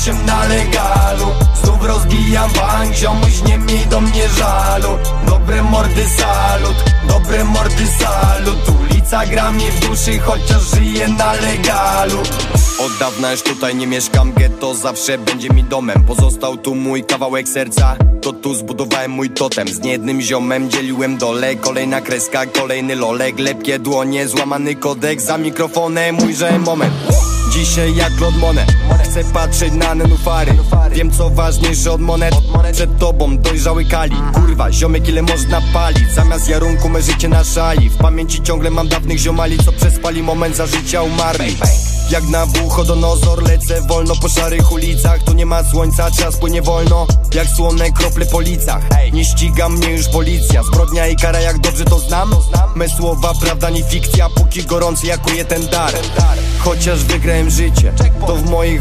8 na legalu. Znów rozbijam bank, ziomuś nie miej do mnie żalu. Dobre mordy salut, dobre mordy salut. Ulica gra mi w duszy, chociaż żyję na legalu. Od dawna już tutaj nie mieszkam, getto zawsze będzie mi domem. Pozostał tu mój kawałek serca, to tu zbudowałem mój totem. Z niejednym ziomem dzieliłem dole, kolejna kreska, kolejny lolek. Lepkie dłonie, złamany kodek, za mikrofonem ujrzałem moment. Dzisiaj jak Claude Monet, chcę patrzeć na nenufary. Wiem co ważniejsze od monet, przed tobą dojrzały kali. Kurwa, ziomek ile można palić, zamiast jarunku me życie na szali. W pamięci ciągle mam dawnych ziomali, co przespali moment za życia umarli. Jak na Nabuchodonozor lecę wolno po szarych ulicach. Tu nie ma słońca, czas płynie wolno jak słone krople po licach. Nie ściga mnie już policja, zbrodnia i kara jak dobrze to znam. Me słowa prawda nie fikcja, póki gorący jakuje ten dar. Chociaż wygrałem życie, to w moich